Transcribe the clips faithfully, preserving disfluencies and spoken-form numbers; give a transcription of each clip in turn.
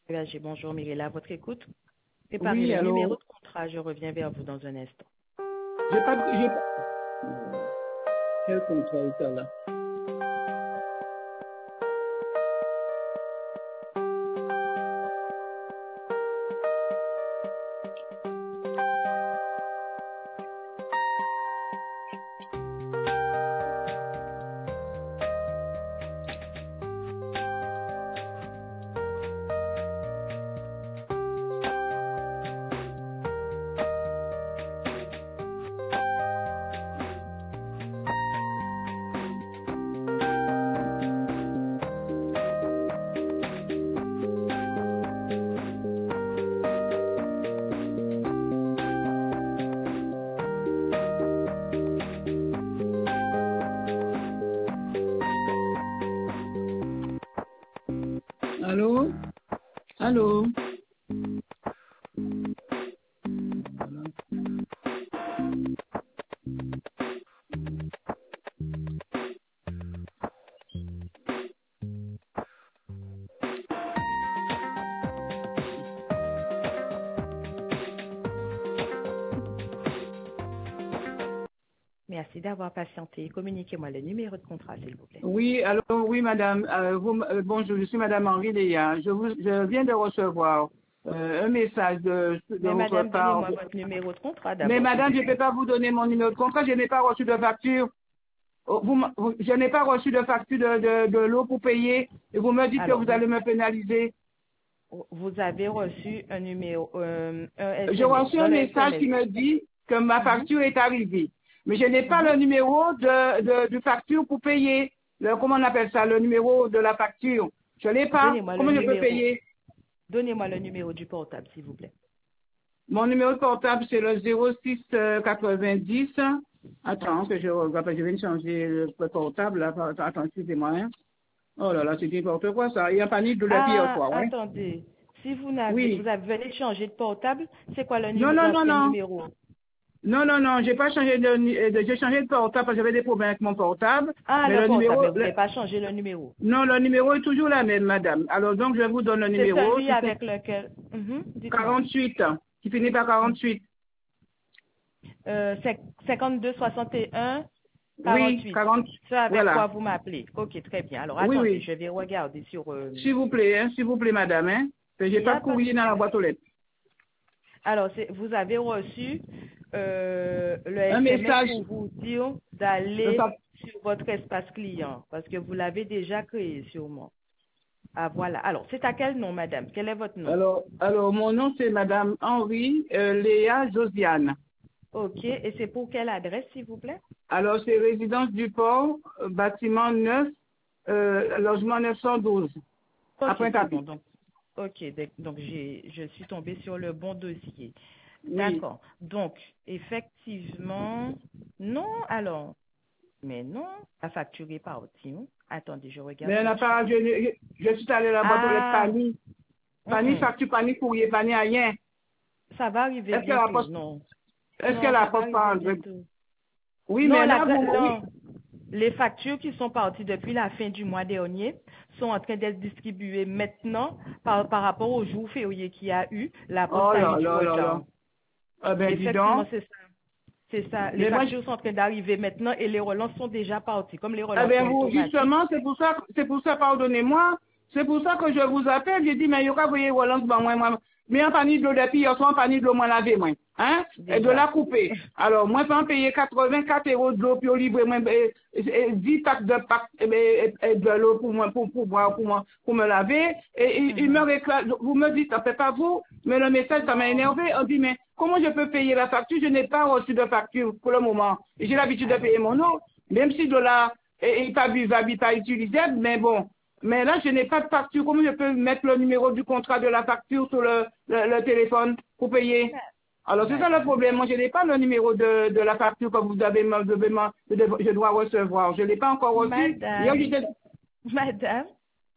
Berger, bonjour Mirella, votre écoute. Préparez Oui, le allô. numéro de contrat, je reviens vers vous dans un instant. J'ai pas, de- j'ai pas. Quel contrat est ça là? Allô? Allô? Merci d'avoir patienté. Communiquez-moi le numéro de contrat, s'il vous plaît. Oui, alors oui, madame. Euh, vous, m- euh, bonjour, je suis madame Henri Léa. Je, vous, je viens de recevoir euh, un message de, de Mais votre madame, part. donnez-moi votre numéro de contrat Mais d'abord, s'il madame, vous je ne peux plaît. pas vous donner mon numéro de contrat. Je n'ai pas reçu de facture. Oh, vous m- vous- je n'ai pas reçu de facture de, de, de l'eau pour payer. Et vous me dites que Alors, vous vous, allez me pénaliser. vous avez reçu un numéro, euh, un J'ai S M S. reçu Dans un le message S M S. qui me dit que ma Mhm, facture est arrivée. Mais je n'ai pas mhm. le numéro de, de, de facture pour payer. Le, comment on appelle ça? Le numéro de la facture. Je n'ai pas. Donnez-moi le Comment je peux numéro. payer? Donnez-moi le numéro du portable, s'il vous plaît. Mon numéro de portable, c'est le zéro six quatre-vingt-dix. Attends, que je regarde, je viens de changer le portable. Là. Attends, attends, excusez-moi. Hein. Oh là là, c'est n'importe quoi ça. Il y a pas ni de la pire Ah, quoi, ouais. attendez. Si vous n'avez, Oui. vous avez venez de changer de portable, c'est quoi le Non, numé- non, non, l'ancien non. numéro? Non, non, non, j'ai pas changé de, nu- de j'ai changé de portable parce que j'avais des problèmes avec mon portable. Ah, Mais le le portable, numéro, mais vous le- n'avez pas changé le numéro. non, le numéro est toujours la même, madame. Alors donc, je vous donne le C'est numéro, celui c'est avec lequel... Mhm, dites-moi. quarante-huit, qui finit par quarante-huit. Euh, c'est cinquante-deux soixante et un Oui, quarante-huit. quarante, C'est avec voilà. quoi vous m'appelez. Ok, très bien. Alors, Oui, attendez, oui. je vais regarder sur... euh, S'il vous plaît, hein, s'il vous plaît, madame, hein. Parce que Il j'ai n'y pas a de pas de courrier dans la souci. boîte aux lettres. Alors, c'est- vous avez reçu euh, le Un S M S message, pour vous dire de d'aller ça. sur votre espace client, parce que vous l'avez déjà créé sûrement. Ah, voilà. Alors, c'est à quel nom, madame? Quel est votre nom? Alors, alors, mon nom, c'est madame Henri euh, Léa Josiane. Ok, et c'est pour quelle adresse, s'il vous plaît? Alors, c'est résidence du port, euh, bâtiment neuf, euh, logement neuf cent douze. Ok, Après c'est bon. tapis. Donc, ok, d'ac- donc j'ai, je suis tombée sur le bon dossier. Oui. D'accord. Donc, effectivement, non, alors, mais non, la facture est partie. Hein. Attendez, je regarde Mais elle tout n'a de suite. pas, je, je, je suis allé à la boîte aux lettres, Ah, Pani. hum, Pani hum. facture, Pani courrier, Pani rien. Ça va arriver Est-ce que la bientôt. poste, Non, est-ce que non, la ça va poste arriver pas, bientôt. oui, Non, mais la, là, gra- vous, oui. non, les factures qui sont parties depuis la fin du mois dernier sont en train d'être distribuées maintenant par, par rapport au jour férié qu'il y a eu. La poste Oh a eu là du là là là. retard. Ah ben, dis Effectivement, donc. c'est ça. C'est ça. Les Mais moi, factures sont en train d'arriver maintenant et les relances sont déjà parties. Comme les eh relances bien, sont vous, automatiques. justement, c'est pour ça, c'est pour ça, pardonnez-moi, c'est pour ça que je vous appelle, j'ai dit, mais il y aura, vous voyez, Roland, ben, moi, moi, mais en panier de l'eau depuis hier soir, en panier de l'eau, moi, laver, moi, hein, et de la Déjà. couper. Alors, moi, sans payer quatre-vingt-quatre euros de l'eau, puis au libre, moi, et, et, et dix packs de packs, et, et, et de l'eau pour moi, pour, pour boire, pour moi, pour me laver, et il, il me Mhm. réclame, vous me dites, ça fait pas vous, mais le message, ça m'a Non. énervé, on dit, mais comment je peux payer la facture? Je n'ai pas reçu de facture pour le moment. Et j'ai l'habitude de Alors, payer mon eau, même si de la, et, et pas buvable, il pas utilisable, mais bon. Mais là, je n'ai pas de facture. Comment je peux mettre le numéro du contrat de la facture sur le, le, le téléphone pour payer? Alors, c'est ça le madame, problème. Moi, je n'ai pas le numéro de, de la facture que vous avez, me- devez me- je je dois recevoir. Je ne l'ai pas encore reçu. Hier, madame, j'étais- madame,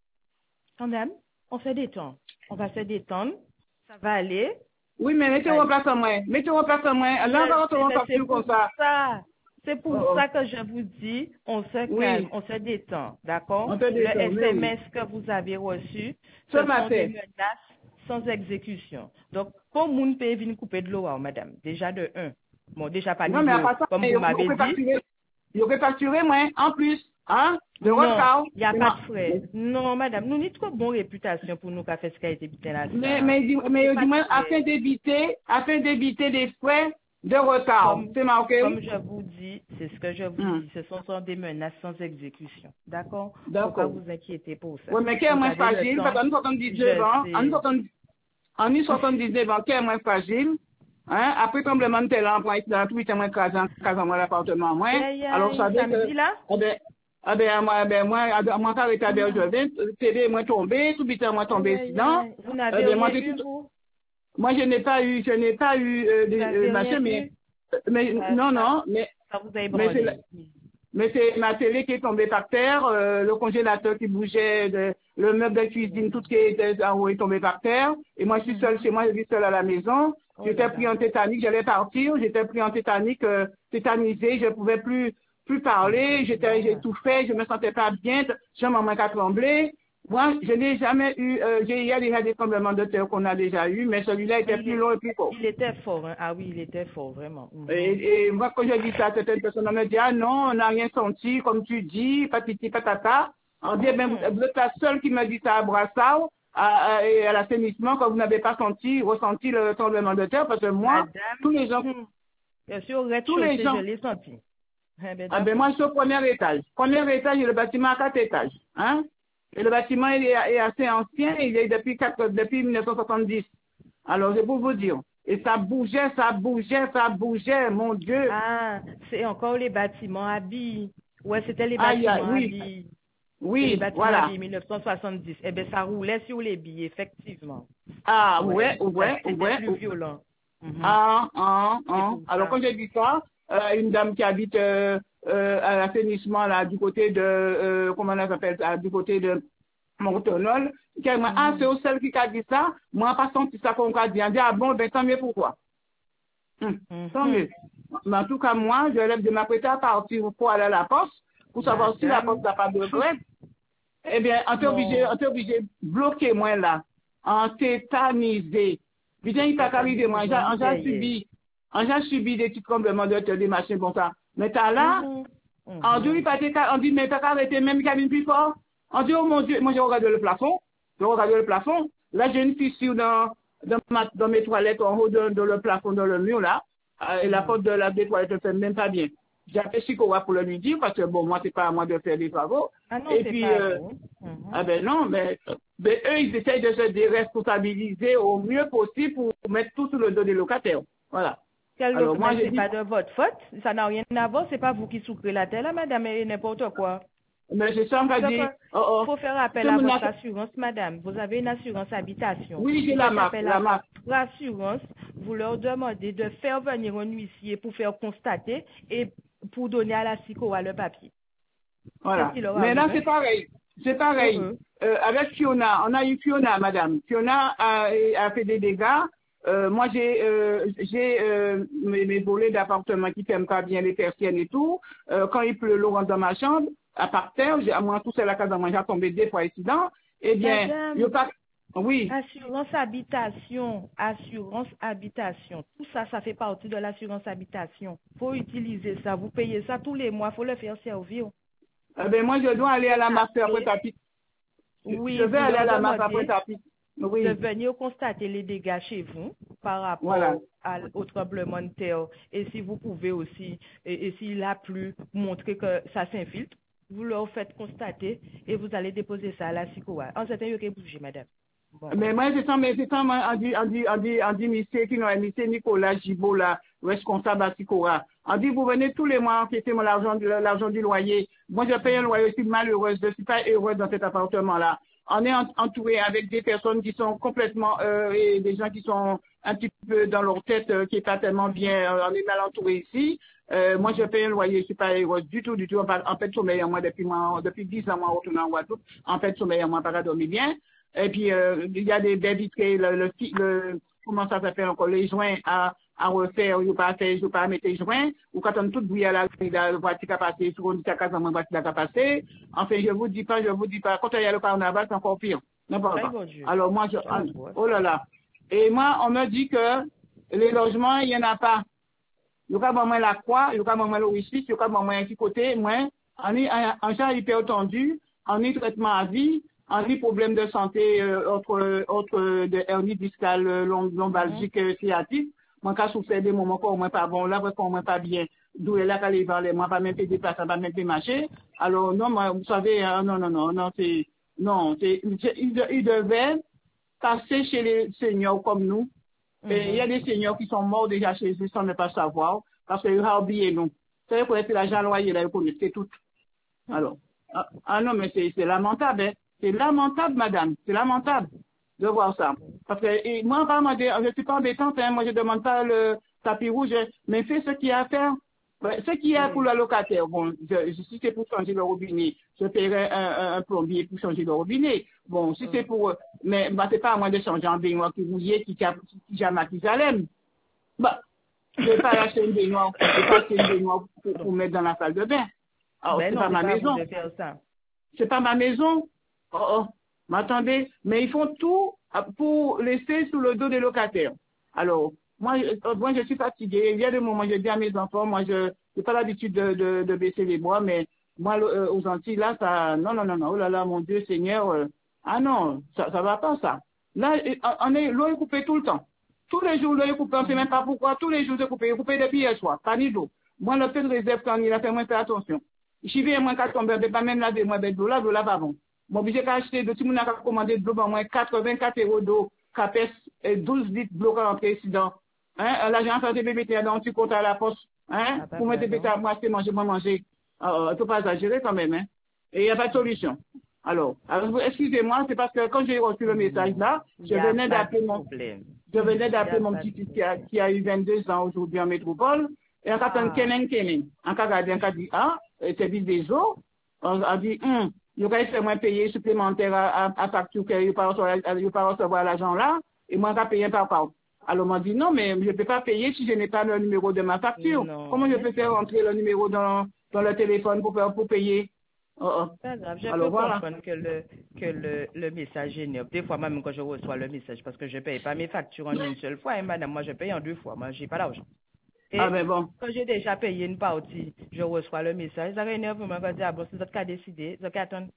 madame, on se détend. On va se détendre. Ça va aller. oui, mais Ça va mettez-vous en aller. place en moins. Mettez-vous en place en moins. Je Là, on va sais, recevoir une mais c'est facture pour comme ça. ça. C'est pour Oh, oh. ça que je vous dis, on se calme, Oui, on se détend, d'accord? on peut Le descendre, oui, oui. S M S que vous avez reçu, Ce ce sont des matin. menaces. sans exécution. Donc, pour moun peut venir couper de l'eau, madame, déjà de un. Bon, déjà pas de non, mais à part ça, comme vous m'avez dit. Il aurait facturé moins, en plus, hein, de non, retard. il n'y a pas de frais. Non, madame, nous n'avons trop bonne réputation pour nous faire ce qui a été bien là. Mais, mais, mais, du moins, afin d'éviter, afin d'éviter des frais de retard. C'est marqué. Comme je vous dis, c'est ce que je vous hum. dis, ce sont, sont des menaces sans exécution. D'accord? D'accord. Faut pas vous inquiéter pour ça. Oui, mais qu'est-ce moins fragile? Parce qu'en soixante-dix-neuf ans, en soixante-dix-neuf ans, qu'est-ce moins fragile? Hein? Après tremblement de terre, là, on dans tout huit mois, quinze ans, quinze ans, l'appartement, moi. Alors, ça veut que, là? eh ben, eh ben, moi, ben, moi, moi, quand j'étais à Bergevin, télé, moi, tombé, tout huit moi, tombé, sinon. Vous n'avez rien eu, vous? Moi, je n'ai pas eu, je n'ai pas eu, euh, des, euh, machin, mais, mais, ça, non, ça, non, mais, ça vous a mais c'est, mais c'est ma télé qui est tombée par terre, euh, le congélateur qui bougeait, de, le meuble de cuisine, tout ce qui était en haut est tombé par terre. Et moi, je suis seule chez moi, je vis seule à la maison. Oh, j'étais pris en tétanique, j'allais partir, j'étais pris en tétanique, euh, tétanisé, je pouvais plus, plus parler, j'étais, j'étouffais, je me sentais pas bien, j'ai maman qui a tremblé. Moi, je n'ai jamais eu, euh, j'ai, il y a déjà des tremblements de terre qu'on a déjà eu, mais celui-là était il plus long et plus fort. Il était fort, hein? Ah oui, il était fort, vraiment. Mm-hmm. Et, et moi, quand je dis ça à certaines personnes, on me dit, ah non, on n'a rien senti, comme tu dis, patiti patata. On dit, mm-hmm. ben, vous, vous êtes la seule qui me dit ça à Brassard, à, à, et à l'assainissement, quand vous n'avez pas senti, ressenti le tremblement de terre, parce que moi, Madame, tous les gens, mm-hmm. Bien sûr, tous les gens, je l'ai senti. Eh ben, ah ben, moi, je suis au premier étage. Premier étage, et le bâtiment à quatre étages, hein. Et le bâtiment il est, est assez ancien, il est depuis, quatre, depuis mille neuf cent soixante-dix. Alors, c'est pour vous dire. Et ça bougeait, ça bougeait, ça bougeait, mon Dieu. Ah, c'est encore les bâtiments à billes. Ouais, c'était les bâtiments ah, oui. à billes. Oui, les bâtiments voilà. à billes mille neuf cent soixante-dix. Eh bien, ça roulait sur les billes, effectivement. Ah, ouais, ouais, c'était ouais. C'était plus violent. Mm-hmm. Ah, ah, ah. Alors, quand j'ai dit ça, euh, une dame qui habite euh, euh, à l'assainissement, là, du côté de, euh, comment on s'appelle ça, du côté de Montonol, qui a dit, mm-hmm. ah, c'est au seul qui a dit ça, moi, pas senti ça qu'on a dit. On dit, ah bon, ben, tant mieux pour toi. Hum, mm-hmm. Tant mieux. Mais en tout cas, moi, je lève de m'apprêter à partir pour aller à la poste, pour savoir Madame. Si la poste n'a pas de grève. Eh bien, on t'est obligé, on t'est obligé de bloquer moi là, en tétanisé. Putain, il t'a arrivé, moi, on a subi, on a subi des petits tremblements de terre, des machines comme ça. Mais t'as là, mm-hmm. on dit, on dit, mais t'as arrêté même cabine plus fort. On dit, oh mon Dieu, moi j'ai regardé le plafond, j'ai regardé le plafond. Là, j'ai une fissure dans, dans, ma, dans mes toilettes, en haut de, de le plafond, dans le mur là. Euh, et la porte de la des toilettes ne fait même pas bien. J'ai appelé Chicowa pour le lui dire, parce que bon, moi, c'est pas à moi de faire des travaux. Ah non, et puis, pas euh, mm-hmm. ah ben non, mais, mais eux, ils essayent de se déresponsabiliser au mieux possible pour mettre tout sur le dos des locataires. Voilà. Quel Alors, moi, c'est dit... pas de votre faute. Ça n'a rien à voir. C'est pas vous qui souffrez la terre, là, madame, et n'importe quoi. Mais c'est ça, on va dire. Il oh, oh. faut faire appel à votre a... assurance, madame. Vous avez une assurance habitation. Oui, j'ai la marque. La marque. Pour assurance, vous leur demandez de faire venir un huissier pour faire constater et pour donner à la S I C O A le papier. Voilà. Mais là, c'est pareil. C'est pareil. Mm-hmm. euh, avec Fiona, on a eu Fiona, madame. Fiona a, a fait des dégâts. Euh, moi, j'ai euh, j'ai euh, mes, mes volets d'appartement qui ferment pas bien les persiennes et tout. Euh, quand il pleut, l'eau rentre dans ma chambre. À part terre, j'ai, moi, tout seul, la case à manger, j'ai tombé deux fois incident. Eh bien, je pas, oui. Assurance habitation, assurance habitation. Tout ça, ça fait partie de l'assurance habitation. Faut utiliser ça. Vous payez ça tous les mois. Faut le faire servir. Eh bien, moi, je dois aller à la master après tapis. Oui. Je vais aller à la master après tapis. Oui. De venir constater les dégâts chez vous par rapport voilà. à, au tremblement de terre. Et si vous pouvez aussi, et, et s'il a plu, montrer que ça s'infiltre. Vous leur faites constater et vous allez déposer ça à la S I C O A. En certain, il y a bouger, madame. Bon. Mais moi, c'est ça, mais c'est ça, on dit, on dit, on dit, on dit, monsieur, qui n'a monsieur Nicolas Gibault, là, responsable à S I C O A. On dit, vous venez tous les mois enquêter mon l'argent, l'argent du loyer. Moi, je paye un loyer, je suis malheureuse, je suis pas heureuse dans cet appartement-là. On est entouré avec des personnes qui sont complètement, euh, et des gens qui sont un petit peu dans leur tête, euh, qui est pas tellement bien, euh, on est mal entouré ici. Euh, moi, je paye un loyer, je suis pas heureuse du tout, du tout. En fait, sommeil, moi, depuis moi, depuis dix ans, moi, retourne en Guadeloupe. En fait, sommeil, moi, pas dormir bien. Et puis, euh, il y a des baies vitrées, le, le, le, comment ça s'appelle encore, les joints à, à refaire, ou pas faire, ou pas mettre les joints, ou quand on tout bruit à la, la voiture qui a passé, sur une case, on voiture qui a passé. Enfin, je vous dis pas, je vous dis pas, quand il y a le carnaval, c'est encore pire. N'importe quoi. Alors, moi, je, oh là là. Et moi, on me dit que les logements, il n'y en a pas. Il y a pas la croix, il y a pas le réussite, il y a pas un petit côté, moi, on est en genre hyper tendu, on est traitement à vie, on est problème de santé, euh, autre, autre, de hernie discale, lombalgique, mm -hmm. sciatique. Moi, quand je souffre des moments où moi pas bon, là, où moi pas bien, d'où est là, quand les vents, moi pas même fait déplacer, pas même fait marcher. Alors, non, moi, vous savez, hein, non, non, non, non, c'est, non, c'est, il, il devait passer chez les seigneurs comme nous. Mm-hmm. Et il y a des seigneurs qui sont morts déjà chez eux sans ne pas savoir, parce qu'ils ont oublié nous. C'est pour être l'argent loyer, là, ils connaissent tout. Alors, ah, ah non, mais c'est lamentable, hein. C'est lamentable, madame, c'est lamentable de voir ça. Parce que et moi, vraiment, je ne suis pas embêtante, hein. Moi, je ne demande pas le tapis rouge, mais fais ce qu'il y a à faire. Ce qu'il y a pour le locataire, bon, je, je, si c'est pour changer le robinet, je paierai un, un, un plombier pour changer le robinet. Bon, si c'est pour, mais bah, c'est pas à moi de changer un baignoire qui mouillé, qui a jamais qui j'aime. Bah, je vais pas acheter une baignoire, je vais pas acheter une baignoire pour, pour mettre dans la salle de bain. Alors, c'est pas ma maison. C'est pas ma maison. Oh, oh, m'attendez, mais ils font tout pour laisser sous le dos des locataires. Alors, moi, je, moi, je suis fatiguée. Il y a des moments, je dis à mes enfants, moi, je n'ai pas l'habitude de, de, de baisser les bras, mais moi, euh, aux Antilles, là, ça, non, non, non, non, oh là là, mon Dieu, Seigneur, euh, ah non, ça, ça va pas, ça. Là, on est, l'eau est coupée tout le temps. Tous les jours, l'eau est coupée, on ne sait même pas pourquoi. Tous les jours, c'est coupé. Coupé depuis hier soir, pas ni d'eau. Moi, le fait de réserve, quand il a fait, moi, faire attention. Je vais, moi, quand tombe, pas même laver, moi, de l'eau là, de là, pas bon. Bon, obligé d'acheter de tout le monde a commandé de l'eau, ben, moins quatre-vingt-quatre euros d'eau, capes, et douze litres d'eau à l'entrée ici dans. Hein, l'agent fait des bébés, dans tu comptes à la poste, hein, ah, pour mettre des bébés à moi, c'est manger, moi, manger. Euh, il faut pas exagérer quand même, hein. Et il n'y a pas de solution. Alors, alors excusez-moi, c'est parce que quand j'ai reçu le message là, je venais d'appeler mon, je venais d'appeler mon petit fils qui a, qui a eu vingt-deux ans aujourd'hui en métropole, et en cas de Kenen Kenen, en cas regardé, en cas dit, ah, service des eaux, on a dit, hum, il y aurait fait moins payer supplémentaire à, à, à facture qu'il n'y a pas recevoir l'argent là, et moi, on va payer par part. Alors, on m'a dit, non, mais je ne peux pas payer si je n'ai pas le numéro de ma facture. Non, comment je peux faire rentrer le numéro dans, dans le téléphone pour, pour payer? Oh, oh. Pas grave, je Alors, peux voilà. comprendre que le, que le, le message est néop. Des fois, même quand je reçois le message, parce que je ne paye pas mes factures en une seule fois, hein, madame, moi, je paye en deux fois. Moi, je n'ai pas l'argent. Et ah, ben bon. Quand j'ai déjà payé une partie, je reçois le message. Ça énerve moi quand je dis, ah bon, c'est votre cas décidé, c'est votre attendre.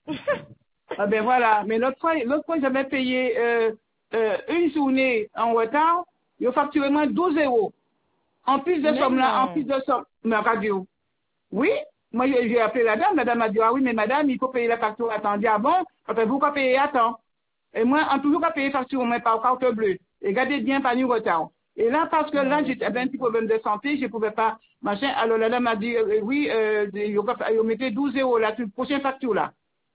Ah, ben voilà. Mais l'autre fois, l'autre fois, j'avais payé euh, euh, une journée en retard, il a facturé moins douze euros. En plus de somme là, en plus de somme. Mais radio. Oui? Moi, j'ai appelé la dame. La dame a dit, ah oui, mais madame, il faut payer la facture à temps. Je dis, ah bon? Après, vous pouvez payer à temps. Et moi, en toujours pas payer facture, mais par carte bleue. Et gardez bien, pas du retard. Et là, parce que là, j'avais un petit problème de santé, je ne pouvais pas, machin. Alors, la dame a dit, euh, oui, euh, ils mettaient douze euros là, sur la prochaine facture là.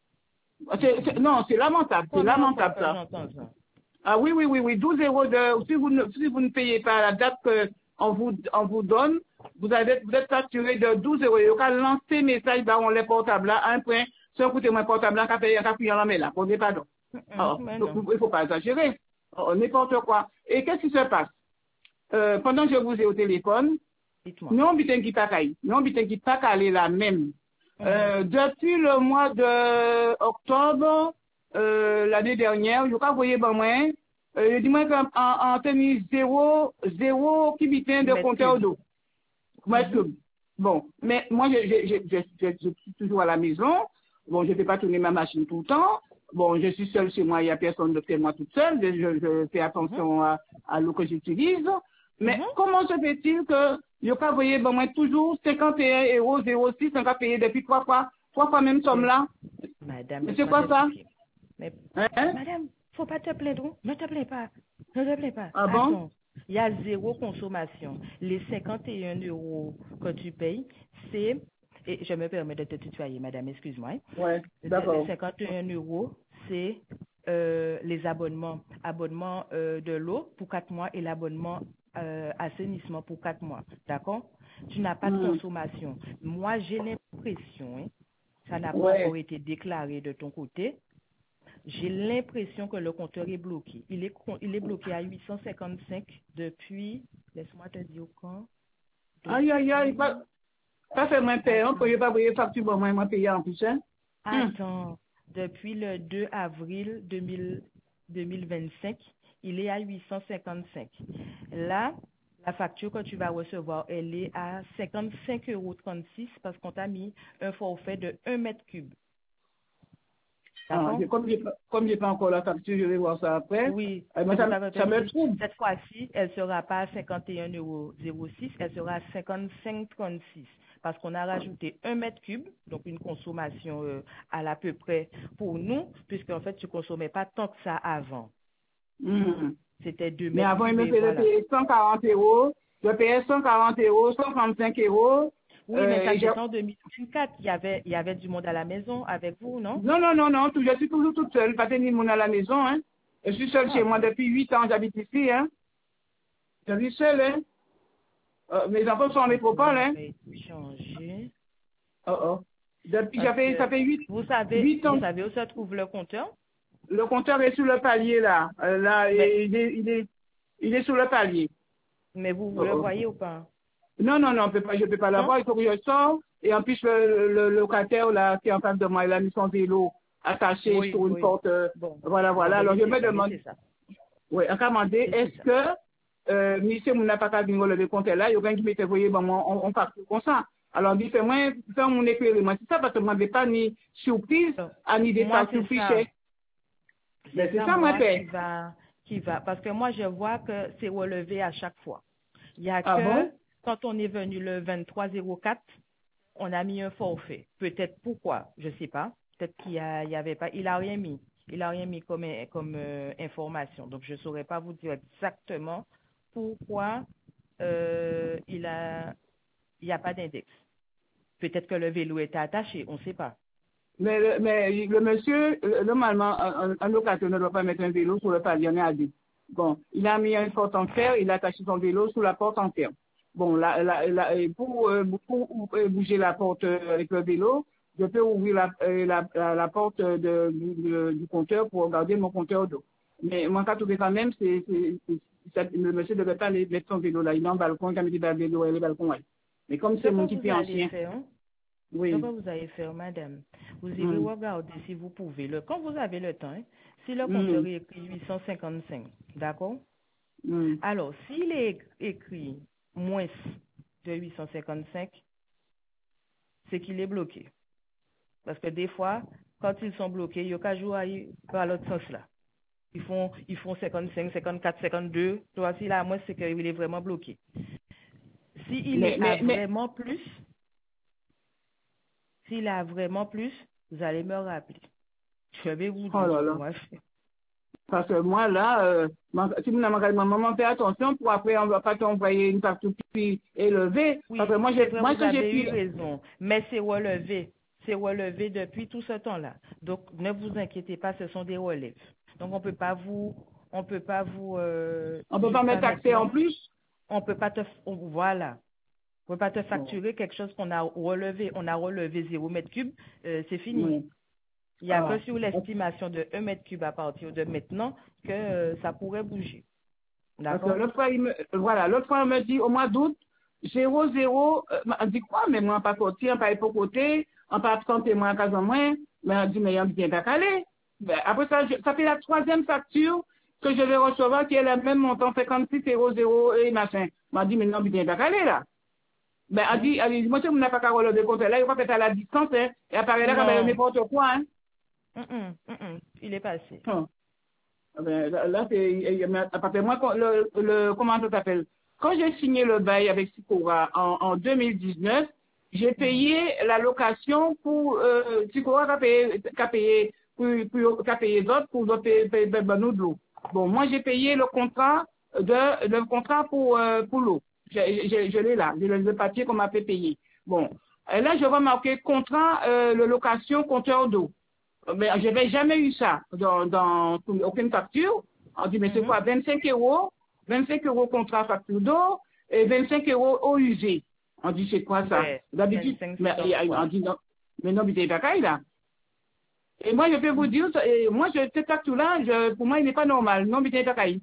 C'est, c'est, non, c'est lamentable, c'est lamentable ça. ça. Ah oui, oui, oui, oui, douze euros de, si vous ne, si vous ne payez pas la date qu'on vous, on vous donne, vous avez, vous êtes facturé de douze euros. Et quand lancer message dans les portables là, un point, si on coûte moins portable là, qu'à payer, qu'à payer en la main là, pour pardon. Alors, donc, il ne faut pas exagérer. Oh, n'importe quoi. Et qu'est-ce qui se passe? Euh, pendant que je vous ai au téléphone, nous on bitin qui pas caillé, nous on bitin qui pas calé la même. Euh, depuis le mois de octobre, euh, l'année dernière, je crois que vous voyez, ben, moi, euh, dis-moi qu'en, en tenue zéro, zéro qui bitin de compteur d'eau. Mm-hmm. Bon, mais moi, je, je, je, je, je, je suis toujours à la maison. Bon, je ne fais pas tourner ma machine tout le temps. Bon, je suis seule chez moi, il n'y a personne de chez moi toute seule. Je, je, je fais attention mm-hmm. à, à l'eau que j'utilise. Mais mm-hmm. comment se fait-il que je pas voyé, bon, moi, toujours cinquante et un euros zéro six, on va payer depuis trois fois, trois fois même somme là. Madame, mais c'est quoi ça? Mais, hein? Madame, faut pas te plaindre, ne te plains pas, ne te plains pas. Ah bon? Il y a zéro consommation. Les cinquante et un euros que tu payes, c'est, et je me permets de te tutoyer, madame, excuse-moi. Hein? Ouais, d'accord. Les cinquante et un euros, c'est euh, les abonnements, abonnement euh, de l'eau pour quatre mois et l'abonnement Euh, assainissement pour quatre mois, d'accord? Tu n'as pas de mmh. consommation. Moi, j'ai l'impression, hein, ça n'a pas ouais. encore été déclaré de ton côté, j'ai l'impression que le compteur est bloqué. Il est, il est bloqué à huit cent cinquante-cinq depuis, laisse-moi te dire quand. Aïe, aïe, aïe, ça fait moins payé, on peut pas payer facture pour moi, moi payer en plus, hein? Attends, depuis le deux avril deux mille vingt-cinq, il est à huit cent cinquante-cinq. Là, la facture que tu vas recevoir, elle est à cinquante-cinq euros trente-six parce qu'on t'a mis un forfait de un mètre cube. Ah, D'accord? comme je comme j'ai pas encore la facture, je vais voir ça après. Oui, Euh, moi, c'est ça, pour ça que ça je te me dis, trouve. cette fois-ci, elle ne sera pas à cinquante et un euros zéro six, elle sera à cinquante-cinq trente-six parce qu'on a rajouté un mètre cube, donc une consommation euh, à l'à peu près pour nous, puisqu'en fait, tu ne consommais pas tant que ça avant. Hmm. C'était deux Mais mètres avant, il cubes me et faisait voilà. payer cent quarante euros. Je payais cent quarante euros, cent trente-cinq euros. Oui, mais Euh, ça, et c'est j'ai- en deux mille vingt-quatre. Il y avait, il y avait du monde à la maison avec vous, non? non, non, non, non, tout- je suis toujours toute seule. Pas tenir mon à la maison, hein. Je suis seule Ah chez moi bon. depuis huit ans, j'habite ici, hein. Je vis seule, hein. Euh, mes enfants sont en Ok, métropole, on hein. va changer. Oh, oh. Depuis, ça Parce fait, ça que fait huit, vous savez, huit vous ans. savez où se trouve le compteur? Le compteur est sur le palier, là. Euh, là, Mais, et il est, il est, il est sur le palier. mais vous, vous Oh, le oh. voyez ou pas? Non, non, non, on peut pas, je ne peux pas Non? l'avoir, il faut que je sors. Et en plus, le, le, le locataire là, qui est en face de moi, il a mis son vélo attaché Oui, sur une oui. porte. euh, Bon, voilà, bon, voilà. ben Alors, je laissez me ça, demande, laissez ça. oui, en demandé, Laissez est-ce ça. que, euh, monsieur, mon n'a pas qu'à venir le compte là, il y a quelqu'un qui m'était voyé, bon, on, on part comme ça. Alors, il dit, fais-moi, fais mon éclairement. C'est ça, parce que moi, je n'avais pas ni surprise, Alors, à ni des moi, factures c'est ça. fichées. Mais C'est c'est ça, ça, moi, moi, qui fait. va, qui va. Parce que moi, je vois que c'est relevé à chaque fois. Il n'y a Ah que bon? quand on est venu le vingt-trois zéro quatre, on a mis un forfait. Peut-être pourquoi, je sais pas. Peut-être qu'il y, a- il y avait pas, il a rien mis. Il a rien mis comme, comme euh, information. Donc, je ne saurais pas vous dire exactement pourquoi euh, il a, il n'y a pas d'index. Peut-être que le vélo était attaché, on ne sait pas. Mais, le- mais le monsieur, euh, normalement, un, un- un locataire ne doit pas mettre un vélo sur le palier, on est à deux. Bon, il a mis une porte en fer, il a attaché son vélo sous la porte en fer. Bon, là, là, là, et pour, euh, pour, euh, bouger la porte euh, avec le vélo, je peux ouvrir la, euh, la, la, la porte de, du, du- du compteur pour regarder mon compteur d'eau. Mais moi, quand tout quand même, c'est, c'est, c'est- c'est- le monsieur ne devait pas aller mettre son vélo là. Il est en balcon, il a mis le vélo, et le balcon, ouais. Mais comme Ce c'est mon que petit vous peu allez ancien, faire, hein, ce que oui. vous allez faire, madame, vous irez Hum, regarder si vous pouvez. Le, quand vous avez le temps, hein, si le compteur hum, est écrit huit cent cinquante-cinq, d'accord? hum. Alors, s'il est écrit moins de huit cent cinquante-cinq, c'est qu'il est bloqué. Parce que des fois, quand ils sont bloqués, il y a qu'à jouer à l'autre sens là. Ils font, ils font cinquante-cinq, cinquante-quatre, cinquante-deux. Toi, s'il a moins, c'est qu'il est vraiment bloqué. S'il Mais, est à mais, mais, vraiment plus, s'il a vraiment plus, vous allez me rappeler. Je vais vous oh dire là ce qu'on là. va faire. Parce que moi, là, euh, ma- si vous n'avez ma maman, fait attention pour après, on ne va pas t'envoyer une partie plus élevée. Parce Oui, que moi, c'est j'ai, vrai, moi, vous que j'ai avez eu pu, raison. Mais c'est relevé. C'est relevé depuis tout ce temps-là. Donc, ne vous inquiétez pas, ce sont des relèves. Donc, on peut pas vous, on peut pas vous, euh, on peut pas jusqu'à mettre accès en maintenant, plus. on peut pas te, on- voilà. On peut pas te Bon, facturer quelque chose qu'on a relevé. On a relevé zéro mètre cube, euh, c'est fini. oui. Il n'y a que Ah. sur l'estimation de un mètre cube à partir de maintenant que euh, ça pourrait bouger. Parce que D'accord? l'autre fois, il me, voilà, l'autre fois, on me dit, au mois d'août, zéro, zéro, euh, on dit quoi, mais moi, pas côté, on pas pour côté, on pas absenté, moi, à cause moi, mais on dit, mais on vient pas calé. Ben, après ça, je- ça fait la troisième facture que je vais recevoir qui est le même montant, cinquante-six, zéro, zéro, et machin. M'a dit, mais non, vient pas calé, là. Ben, elle Hein? dit, elle dit, monsieur, vous n'avez pas qu'à relever le compte là, il faut que à la distance, hein, et apparaît là, quand même, Non. n'importe quoi, hein. Mm, mm, mm, mm. Il est passé. Hum. Ben, là, là, c'est, il y a- à partir de moi, quand le, le, comment ça s'appelle? Quand j'ai signé le bail avec Sicora en, en deux mille dix-neuf, j'ai Mhm. payé la location pour, euh, Sicora qui a payé, qui a payé, pour, pour, qui a payé d'autres pour d'autres payer, payer, payer, ben, nous de l'eau. Bon, moi, j'ai payé le contrat de, le contrat pour, euh, pour l'eau. Je, je, je l'ai là, j'ai le, le papier qu'on m'a fait payer. Bon. Et là, je vois marquer contrat, euh, de location compteur d'eau. Mais je n'avais jamais eu ça dans, dans aucune facture. On dit, mais c'est Mhm. quoi, vingt-cinq euros, vingt-cinq euros contrat facture d'eau et vingt-cinq euros eau usée. On dit, c'est quoi ça? Ouais. D'habitude, vingt-cinq, mais c'est comme on quoi? dit, non, mais non, mais t'es pas caille, là. Et moi, je peux vous Mhm. dire, et moi, je, cette facture-là, je, pour moi, il n'est pas normal. Non, mais t'es pas caille.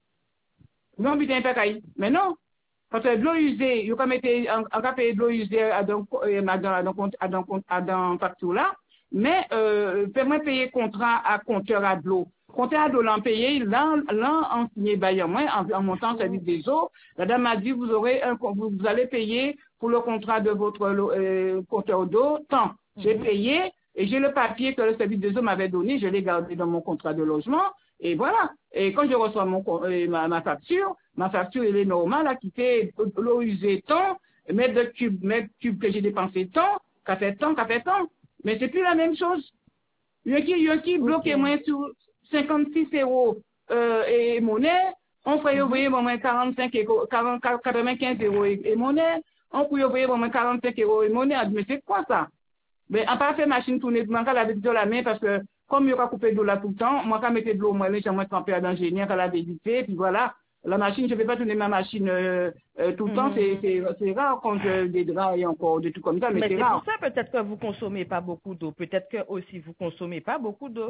Non, mais t'es pas caille. Mais non. Parce que de l'eau usée, il faut mettre, en cas de l'eau usée à dans, à dans, à dans, à dans, à dans facture là. mais euh, fais-moi payer contrat à compteur à de l'eau. Compteur à de l'eau, l'en payer, l'en, l'en en signé bailleur, moi, en, en montant au service des eaux. La dame m'a dit, vous aurez un, vous, vous allez payer pour le contrat de votre euh, compteur d'eau, tant. J'ai payé, et j'ai le papier que le service des eaux m'avait donné, je l'ai gardé dans mon contrat de logement, et voilà. Et quand je reçois mon, euh, ma, ma facture, ma facture, elle est normale, là, qui fait l'eau usée tant, mètre de cube, mètre cube que j'ai dépensé tant, qu'a fait tant, qu'a fait tant. Mais c'est plus la même chose. Il y a qui, il y a qui bloqué Okay. moins sur cinquante-six euros euh, et monnaie, on peut y envoyer moins quarante-cinq euros, quarante, quatre-vingt-quinze euros et, et monnaie, on peut y envoyer moins quarante-cinq euros et monnaie. Mais c'est quoi ça? Mais à part faire machine tourner, moi, quand la de la main, parce que comme il y aura coupé de l'eau là tout le temps, moi, quand je mettais de l'eau, moi, j'aimerais tremper à l'ingénieur, quand la débité, puis voilà. La machine, je ne vais pas tourner ma machine euh, euh, tout le Mm-hmm. temps, c'est, c'est, c'est rare quand euh, des draps et encore des trucs comme ça, mais, Mais c'est c'est rare. pour ça peut-être que vous consommez pas beaucoup d'eau. Peut-être que aussi vous consommez pas beaucoup d'eau.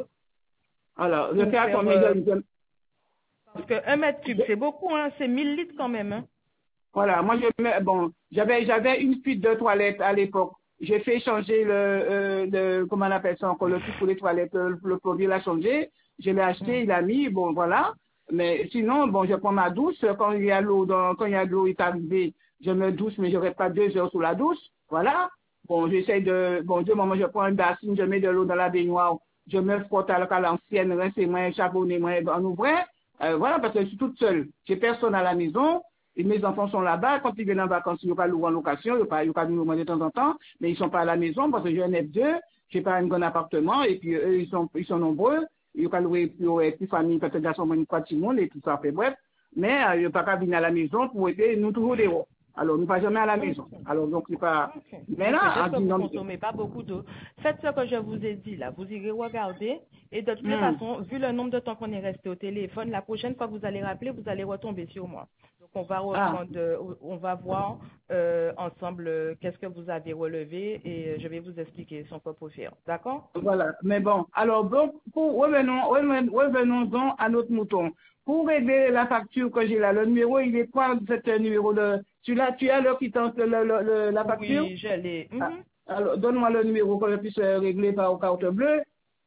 Alors, je Pour fais à faire, combien euh, je- je- Parce que un mètre cube, c'est beaucoup, hein. C'est mille litres quand même, hein. Voilà, moi je mets, bon, j'avais j'avais une fuite de toilettes à l'époque. J'ai fait changer le, euh, le comment on appelle ça encore, le truc pour les toilettes, le, le produit l'a changé. Je l'ai acheté, il a mis, bon voilà. Mais sinon, bon, je prends ma douche quand il y a l'eau, dans, quand il y a de l'eau est arrivée, je me douche, mais je reste pas deux heures sous la douche, voilà. Bon, j'essaie de, bon, du moment je prends un bassine, je mets de l'eau dans la baignoire, je me frotte à la- à l'ancienne, rincer moi, chabonner moi, en ouvrant, euh, voilà, parce que je suis toute seule. J'ai personne à la maison. Et mes enfants sont là-bas. Quand ils viennent en vacances, ils n'ont pas loué en location, ils n'ont pas, ils n'ont pas venir au moins de temps en temps, mais ils ne sont pas à la maison parce que j'ai un F deux, j'ai pas un bon appartement, et puis eux, ils sont, ils sont nombreux. Ils n'ont pas loué plus, ouais, plus famille, peut-être garçon, une fois de monde et tout ça, fait bref. Mais, euh, ils n'ont pas qu'à venir à la maison pour aider, nous toujours des hauts. Alors, nous ne pas jamais à la maison. Alors, donc, c'est pas, Ok. mais Donc, là, peut-être à que vous dix ne consommez pas beaucoup d'eau. Faites ce que je vous ai dit là. Vous irez regarder. Et de toute Hmm. façon, vu le nombre de temps qu'on est resté au téléphone, la prochaine fois que vous allez rappeler, vous allez retomber sur moi. Donc, on va Ah. reprendre, euh, on va voir euh, ensemble euh, qu'est-ce que vous avez relevé et euh, je vais vous expliquer ce qu'on peut faire. D'accord? Voilà, mais bon, alors donc, pour, revenons, revenons, revenons à notre mouton. Pour régler la facture que j'ai là, le numéro, il est quoi, cet numéro de, tu l'as, tu as le quittance, le, le, le- la facture? Oui, je l'ai. Ah, Mhm. alors, donne-moi le numéro que je puisse euh, régler par carte bleue,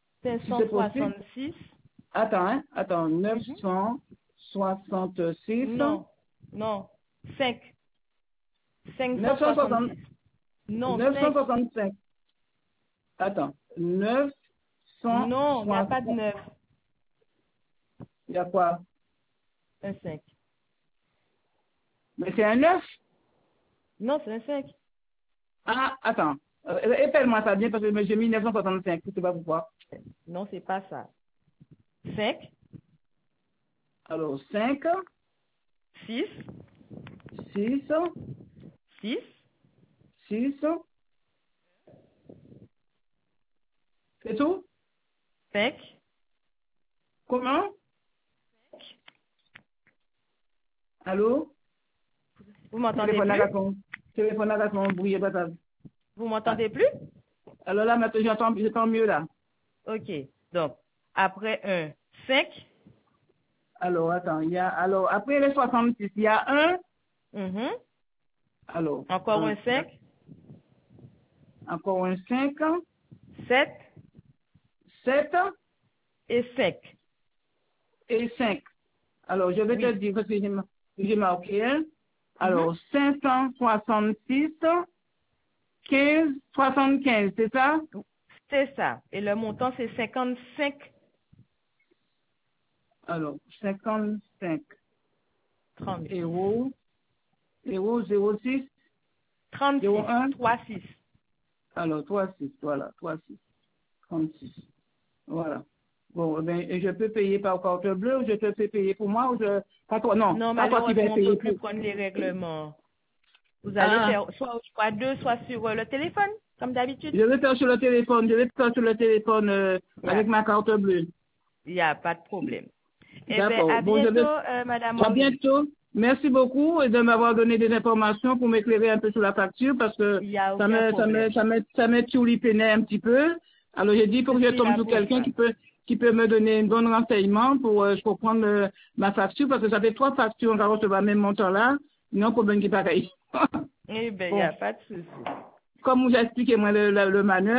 si c'est possible. cinq cent soixante-six. Attends, hein, attends, neuf Mhm. cent soixante-six, Non, non, cinq. neuf cent soixante, cinq cent soixante-six. Non, neuf cent cinq. soixante-cinq, attends, neuf cent Non, il n'y a pas de soixante, neuf. il y a quoi? Un cinq. Mais c'est un neuf. Non, c'est un cinq. Ah, attends. Euh, Épelle-moi ça bien parce que j'ai mis neuf cent soixante-cinq. Je ne sais pas pourquoi. Non, c'est pas ça. cinq, Alors, cinq, six, six, six, six. C'est tout? cinq, Comment? Allô? vous m'entendez Téléphone à plus? garçon. Téléphone à garçon, brouillé patate. Vous m'entendez plus? Alors là, maintenant, j'entends, j'entends mieux là. Ok. Donc, après un cinq, Alors, attends, il y a, alors, après les soixante-six, il y a un. mhm, Alors. encore un cinq, Encore un cinq, sept sept et cinq. et cinq. Alors, je vais Oui. te dire parce que j'ai mar- j'ai marqué. Hein. Alors, cinq cent soixante-six, quinze, soixante-quinze, c'est ça? C'est ça. Et le montant, c'est cinquante-cinq. Alors, cinquante-cinq trente. euros, euros, zéro six, trente-six. zéro un. trois six. Alors, trois six, voilà, trois six, trente-six. Voilà. Bon, eh ben, et je peux payer par carte bleue ou je te fais payer pour moi ou je, pas toi, non, Non, pas toi qui vas malheureusement, on ne payer peut plus pour. prendre les règlements. Vous allez Ah, faire soit, soit deux, soit sur euh, le téléphone, comme d'habitude. je vais faire sur le téléphone, je vais faire sur le téléphone euh, Yeah. avec ma carte bleue. Il n'y a pas de problème. Eh bien, D'accord. à Bon, je bientôt, vais- euh, Madame À Henry. bientôt. Merci beaucoup et de m'avoir donné des informations pour m'éclairer un peu sur la facture parce que Il n'y a ça aucun me, ça problème. me, ça me, ça me tourlipénait un petit peu. Alors j'ai dit, il faut que Je je suis tombe là sur pour quelqu'un ça. qui peut, qui peut me donner un bon renseignement pour, euh, pour prendre euh, ma facture parce que ça fait trois factures, on va recevoir le même montant là. Non, problème qui est pareil. Eh bien, il n'y Bon. a pas de souci. Comme vous expliquez moi le, le, le manœuvre,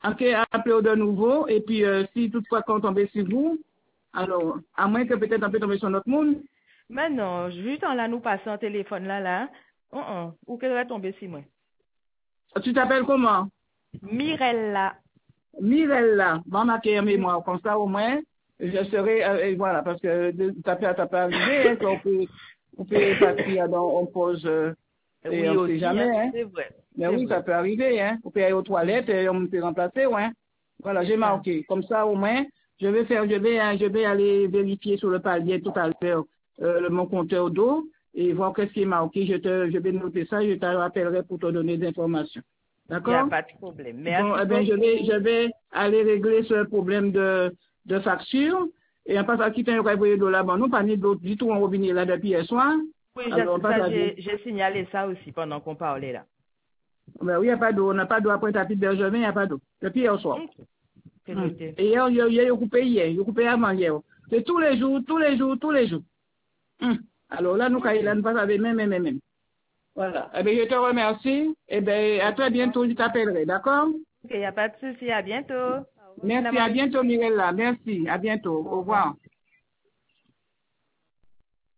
Ok, appelez de nouveau. Et puis, euh, si toutefois qu'on tombe sur vous, alors, à moins que peut-être on peut tomber sur notre monde. Mais non, juste en là, nous passons un téléphone là, là. Oh, oh. Ou qu'elle va tomber sur moi? Tu t'appelles comment? Mirella. Mirella. Bon, ma carte mémoire. Comme ça, au moins, je serai, euh, et voilà, parce que t'as pas, t'as pas arrivé, hein, qu'on peut, on peut partir dans, on pose, euh, et Oui, on ne aussi, sait jamais, hein. hein. C'est vrai. Mais C'est oui, vrai. ça peut arriver, hein. On peut aller aux toilettes et on peut remplacer, ouais. Voilà, C'est j'ai ça. marqué. Comme ça, au moins, je vais faire, je vais, hein, je vais aller vérifier sur le palier tout à l'heure, euh, le- mon compteur d'eau et voir qu'est-ce qui est marqué. Je te, je vais noter ça, je te rappellerai pour te donner des informations. Il n'y a D'accord? pas de problème. Bon, Merci eh bien, je vais, beaucoup. je vais aller régler ce problème de, de facture. Et en passant, quitter un envoyé de là, bon, nous, pas ni d'autres du tout, on revient là depuis hier soir. Oui, Alors, on j'ai- passe ça, à j'ai j'ai signalé ça aussi pendant qu'on parlait là. ben oui, il n'y a pas d'eau. On n'a pas d'eau après tapis de Bergevin, il n'y a pas d'eau. Depuis hier soir. Ok. C'est Hum. noté. Et hier, hier, hier, il a coupé hier. Il a coupé avant hier. C'est tous les jours, tous les jours, tous les jours. Hum. Alors là, nous, quand il a Ok. nous passe avec même, même, même. Voilà. Eh bien, je te remercie. Eh bien, à très bientôt, je t'appellerai. D'accord? Ok, il n'y a pas de souci. À bientôt. Merci. À bientôt, Mirella. Merci. À bientôt. Au revoir.